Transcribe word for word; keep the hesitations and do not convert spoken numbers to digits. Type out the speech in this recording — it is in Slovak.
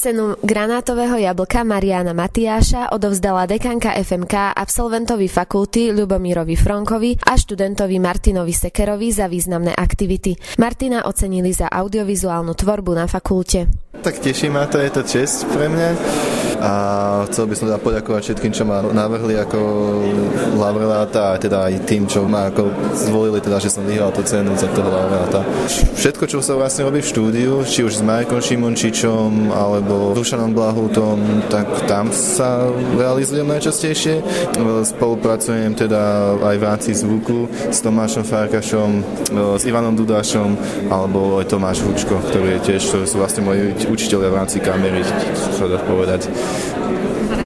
Cenu granátového jablka Mariána Matiáša odovzdala dekanka ef em ká absolventovi fakulty Ľubomírovi Fronkovi a študentovi Martinovi Sekerovi za významné aktivity. Martina ocenili za audiovizuálnu tvorbu na fakulte. Tak teší ma to, je to česť pre mňa a chcel by som teda poďakovať všetkým, čo ma navrhli ako laureáta a teda aj tým, čo ma ako zvolili, teda, že som vyhral tú cenu za toho laureáta. Všetko, čo sa vlastne robí v štúdiu, či už s Markom Šimončičom alebo Dušanom Blahutom, tak tam sa realizujem najčastejšie. Spolupracujem teda aj v rámci zvuku s Tomášom Farkašom, s Ivanom Dudášom alebo aj Tomáš Hučko, ktorý je tiež, ktorí sú vlastne moji učiteľia v rámci kamery, čo dá povedať.